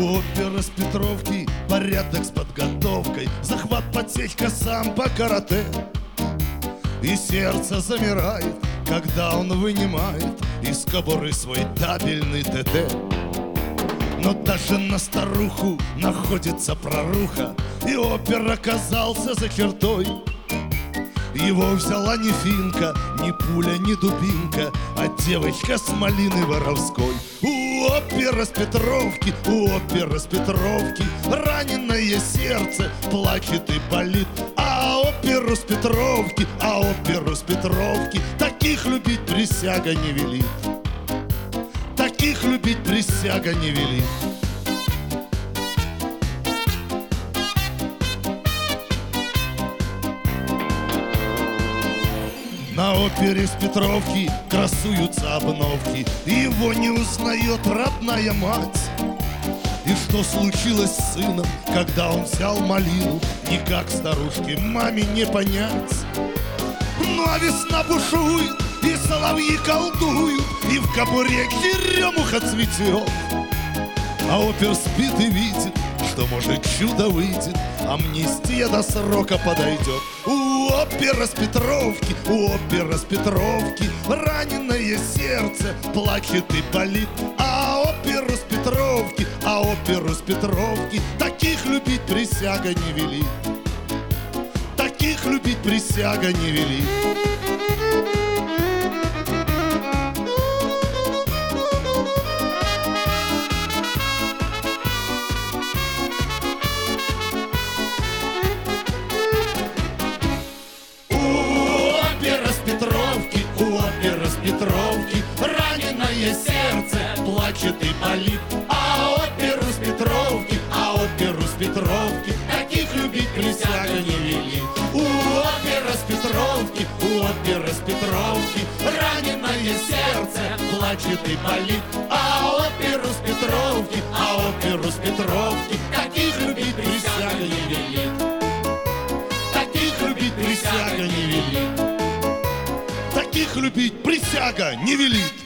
Опера с Петровки, порядок с подготовкой, захват, подсечка, самбо, карате. И сердце замирает, когда он вынимает из кобуры свой табельный ТТ. Но даже на старуху находится проруха, и опер оказался за чертой. Его взяла не финка, ни пуля, ни дубинка, а девочка с малины воровской. У опера с Петровки, у опера с Петровки раненое сердце плачет и болит. А оперу с Петровки, а оперу с Петровки таких любить присяга не велит. Таких любить присяга не велит. На опере с Петровки красуются обновки, и его не узнает родная мать. И что случилось с сыном, когда он взял малину, никак старушке маме не понять. Ну а весна бушует, и соловьи колдуют, и в кобуре черемуха цветет. А опер спит и видит, что может чудо выйдет, амнистия до срока подойдет. У опера с Петровки, у опера с Петровки раненое сердце плачет и болит. А оперу с Петровки, а оперу с Петровки таких любить присяга не велит. Таких любить присяга не велит. Петровки раненое сердце плачет и болит. А оперу с Петровки, а оперу с Петровки таких любить присяга не велит. У опера с Петровки, у опера с Петровки раненое сердце плачет и болит. А оперу с Петровки, а оперу с Петровки таких любить присяга не велит. Таких любить присяга не велит. Таких любить присяга не велит.